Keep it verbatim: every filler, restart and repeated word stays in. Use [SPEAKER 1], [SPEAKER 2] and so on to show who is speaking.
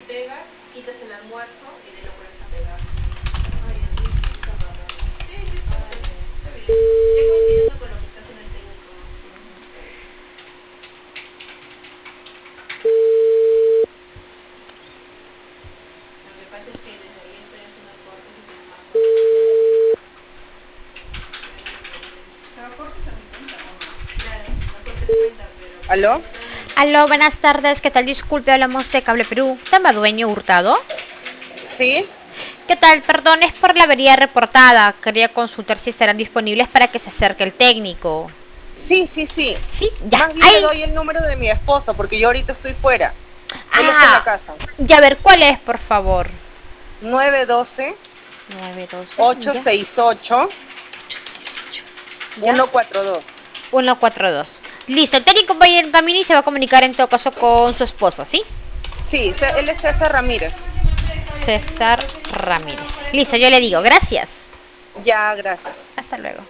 [SPEAKER 1] Pegas, quitas el almuerzo y de lo vuelves a pegar. Ay, así está raro. Sí, sí, está bien. Está bien. Ya coincidiendo con lo que está haciendo el técnico. Lo que pasa es que desde ahí estoy haciendo cortes y se me marcó. Pero cortes a mi cuenta, ¿o no? Claro, los cortes cuentan, pero...
[SPEAKER 2] ¿Aló?
[SPEAKER 3] Aló, buenas tardes, ¿qué tal? Disculpe, hablamos de Cable Perú. ¿Tema dueño Hurtado?
[SPEAKER 2] ¿Sí?
[SPEAKER 3] ¿Qué tal? Perdón, es por la avería reportada. Quería consultar si estarán disponibles para que se acerque el técnico.
[SPEAKER 2] Sí, sí, sí.
[SPEAKER 3] Sí, ya.
[SPEAKER 2] Más bien le
[SPEAKER 3] ¡Ay!
[SPEAKER 2] doy el número de mi esposo porque yo ahorita estoy fuera. Él está en la
[SPEAKER 3] Ah,
[SPEAKER 2] casa.
[SPEAKER 3] ya, a ver, ¿cuál es, por favor?
[SPEAKER 2] nueve uno dos,
[SPEAKER 3] nueve doce,
[SPEAKER 2] ocho
[SPEAKER 3] ya.
[SPEAKER 2] seis ocho,
[SPEAKER 3] Ya.
[SPEAKER 2] uno cuatro dos.
[SPEAKER 3] uno cuatro dos. Listo, el técnico va a ir en camino y se va a comunicar en todo caso con su esposo, ¿sí?
[SPEAKER 2] Sí, ce- él es César Ramírez.
[SPEAKER 3] César Ramírez. Listo, yo le digo, gracias.
[SPEAKER 2] Ya, gracias.
[SPEAKER 3] Hasta luego.